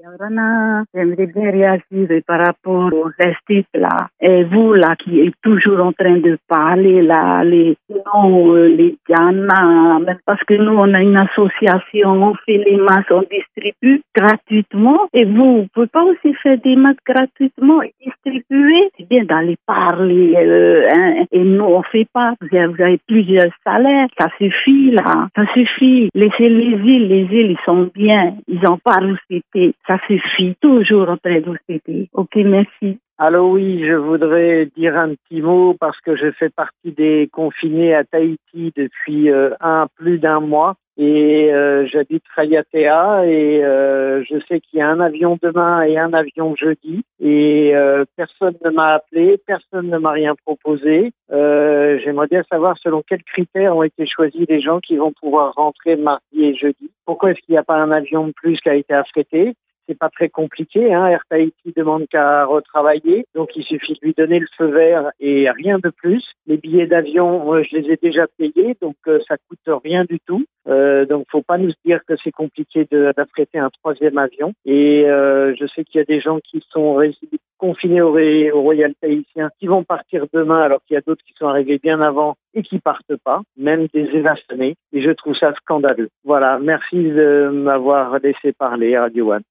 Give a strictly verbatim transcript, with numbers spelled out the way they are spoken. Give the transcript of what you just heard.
Rana, j'aimerais bien réagir par rapport au reste là. Et vous là qui êtes toujours en train de parler là, les non, euh, les Diana, même parce que nous on a une association, on fait les masques, on distribue gratuitement. Et vous, vous pouvez pas aussi faire des masques gratuitement et distribuer? C'est bien d'aller parler. Euh, hein, et nous on fait pas. Vous avez, vous avez plusieurs salaires, ça suffit là, ça suffit. Laissez les îles, les îles ils sont bien, ils en parlent aussi. Ça suffit, toujours en train de citer. Ok, merci. Allô, oui, je voudrais dire un petit mot parce que je fais partie des confinés à Tahiti depuis euh, un plus d'un mois et euh, j'habite Raiatea et euh, je sais qu'il y a un avion demain et un avion jeudi et euh, personne ne m'a appelé, personne ne m'a rien proposé. Euh, j'aimerais bien savoir selon quels critères ont été choisis les gens qui vont pouvoir rentrer mardi et jeudi. Pourquoi est-ce qu'il n'y a pas un avion de plus qui a été affrété? C'est pas très compliqué, hein. Air Tahiti demande qu'à retravailler, donc il suffit de lui donner le feu vert et rien de plus. Les billets d'avion, euh, je les ai déjà payés, donc euh, ça coûte rien du tout. Euh, donc faut pas nous dire que c'est compliqué de, d'affréter un troisième avion. Et euh, je sais qu'il y a des gens qui sont résidés, confinés au, au Royal Tahitien qui vont partir demain, alors qu'il y a d'autres qui sont arrivés bien avant et qui partent pas, même des évasonnés. Et je trouve ça scandaleux. Voilà, merci de m'avoir laissé parler, Radio One.